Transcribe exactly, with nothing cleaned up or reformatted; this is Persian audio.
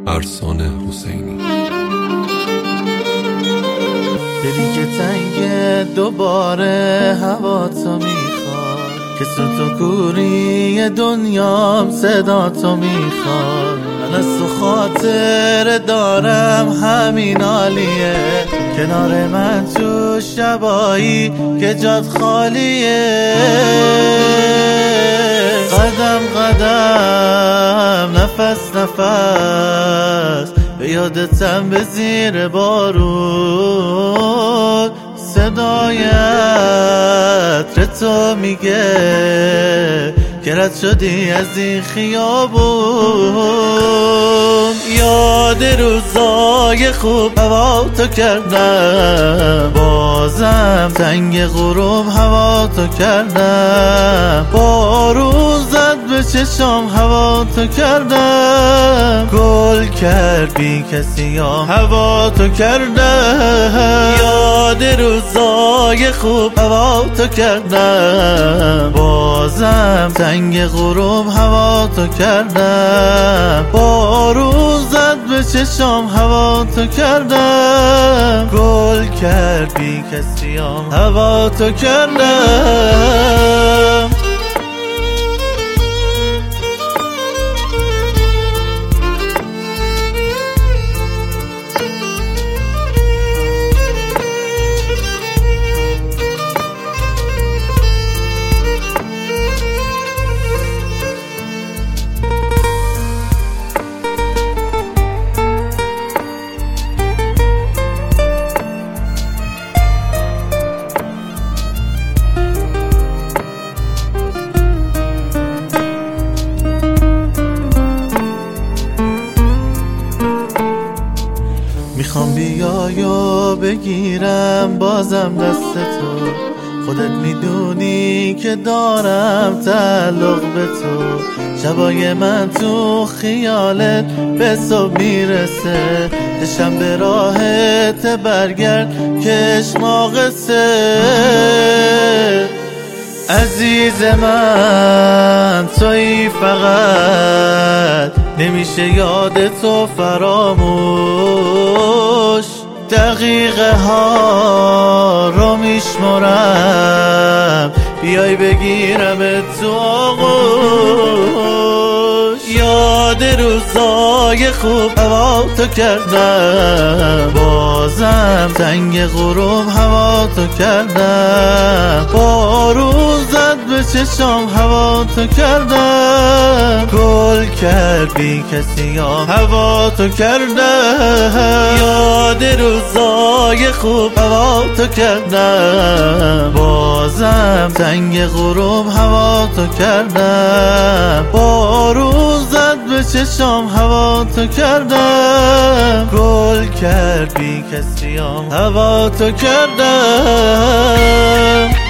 ارسان حسینی. دلی که تنگه دوباره هوا تو میخواد، که سوت و کوری دنیام صدا تو میخواد. من از تو خاطر دارم همین عالیه، کنار من تو شبایی که جات خالیه. قدم قدم نفس نفس به یادتم به زیر بارون، صدای عطر تو میگه که رد شدی از این خیابون. یاد روزای خوب هوا تو کردم، بازم تنگ غروب هوا تو کردم. بارون زد به چشام هوا تو کردم، گل کرد بی کسی ها هوا تو کردم. یاد روزای خوب هوا تو کردم، بازم تنگ غروب هوا تو کردم. بارون زد به چشام هوا تو کردم، گل کرد بی کسی ها هوا تو کردم. میخوام بیای و بگیرم بازم دست تو، خودت میدونی که دارم تعلق به تو. شبای من تو خیالت به صبح میرسه، دشم به راهت برگرد کش ناقصه. عزیز من تویی فقط، نمیشه یاد تو فراموش. دقیقه ها رو میشمرم، بیای بگیرم تو آغوش. یاد روزای خوب هوا تو کردم، بازم تنگ غروب هوا تو کردم. بارون زد به چشام هوا تو کردم، گل کرد بی کسی ها هوا تو کردم. یاد روزای خوب هوا تو کردم، بازم تنگ غروب هوا تو کردم. بارون زد به چشام هوا تو کردم، گل کرد بی کسی ها هوا تو کردم.